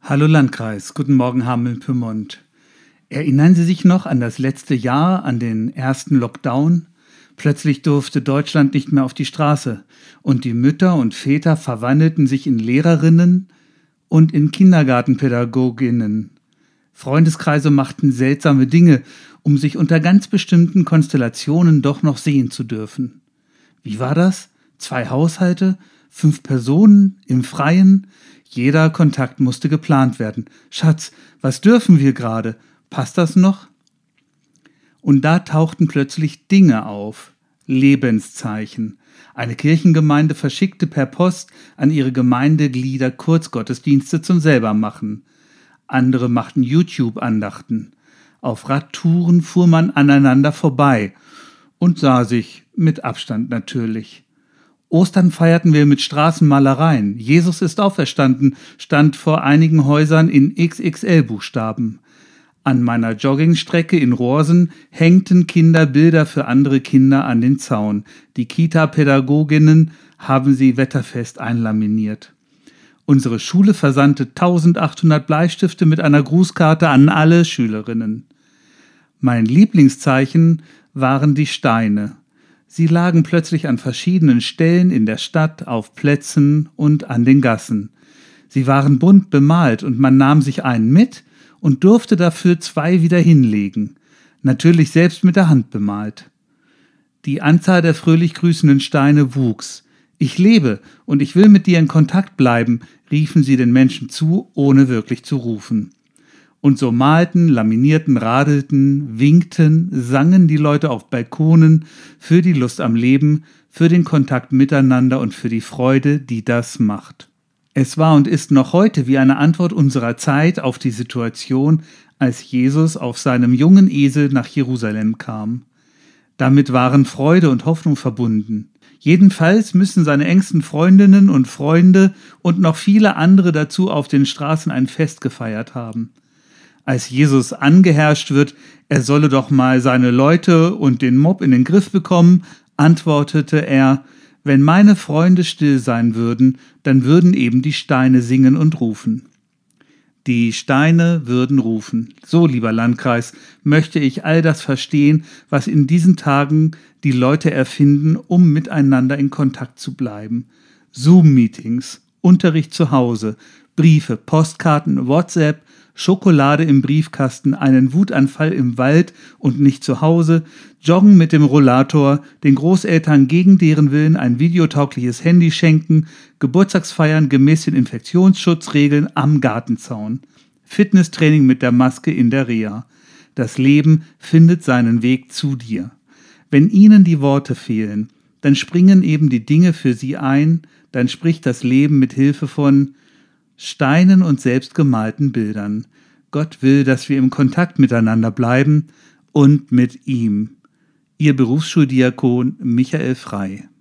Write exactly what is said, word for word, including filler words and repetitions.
Hallo Landkreis, guten Morgen Hameln-Pyrmont. Erinnern Sie sich noch an das letzte Jahr, an den ersten Lockdown? Plötzlich durfte Deutschland nicht mehr auf die Straße und die Mütter und Väter verwandelten sich in Lehrerinnen und in Kindergartenpädagoginnen. Freundeskreise machten seltsame Dinge, um sich unter ganz bestimmten Konstellationen doch noch sehen zu dürfen. Wie war das? Zwei Haushalte, fünf Personen im Freien? Jeder Kontakt musste geplant werden. Schatz, was dürfen wir gerade? Passt das noch? Und da tauchten plötzlich Dinge auf. Lebenszeichen. Eine Kirchengemeinde verschickte per Post an ihre Gemeindeglieder Kurzgottesdienste zum Selbermachen. Andere machten YouTube-Andachten. Auf Radtouren fuhr man aneinander vorbei und sah sich, mit Abstand natürlich. Ostern feierten wir mit Straßenmalereien. Jesus ist auferstanden, stand vor einigen Häusern in X X L-Buchstaben. An meiner Joggingstrecke in Rohrsen hängten Kinder Bilder für andere Kinder an den Zaun. Die Kita-Pädagoginnen haben sie wetterfest einlaminiert. Unsere Schule versandte eintausendachthundert Bleistifte mit einer Grußkarte an alle Schülerinnen. Mein Lieblingszeichen waren die Steine. Sie lagen plötzlich an verschiedenen Stellen in der Stadt, auf Plätzen und an den Gassen. Sie waren bunt bemalt und man nahm sich einen mit und durfte dafür zwei wieder hinlegen, natürlich selbst mit der Hand bemalt. Die Anzahl der fröhlich grüßenden Steine wuchs. »Ich lebe und ich will mit dir in Kontakt bleiben«, riefen sie den Menschen zu, ohne wirklich zu rufen. Und so malten, laminierten, radelten, winkten, sangen die Leute auf Balkonen für die Lust am Leben, für den Kontakt miteinander und für die Freude, die das macht. Es war und ist noch heute wie eine Antwort unserer Zeit auf die Situation, als Jesus auf seinem jungen Esel nach Jerusalem kam. Damit waren Freude und Hoffnung verbunden. Jedenfalls müssen seine engsten Freundinnen und Freunde und noch viele andere dazu auf den Straßen ein Fest gefeiert haben. Als Jesus angeherrscht wird, er solle doch mal seine Leute und den Mob in den Griff bekommen, antwortete er: Wenn meine Freunde still sein würden, dann würden eben die Steine singen und rufen. Die Steine würden rufen. So, lieber Landkreis, möchte ich all das verstehen, was in diesen Tagen die Leute erfinden, um miteinander in Kontakt zu bleiben. Zoom-Meetings, Unterricht zu Hause, Briefe, Postkarten, WhatsApp, Schokolade im Briefkasten, einen Wutanfall im Wald und nicht zu Hause, Joggen mit dem Rollator, den Großeltern gegen deren Willen ein videotaugliches Handy schenken, Geburtstagsfeiern gemäß den Infektionsschutzregeln am Gartenzaun, Fitnesstraining mit der Maske in der Reha. Das Leben findet seinen Weg zu dir. Wenn ihnen die Worte fehlen, dann springen eben die Dinge für sie ein, dann spricht das Leben mit Hilfe von Steinen und selbstgemalten Bildern. Gott will, dass wir im Kontakt miteinander bleiben und mit ihm. Ihr Berufsschuldiakon Michael Frei.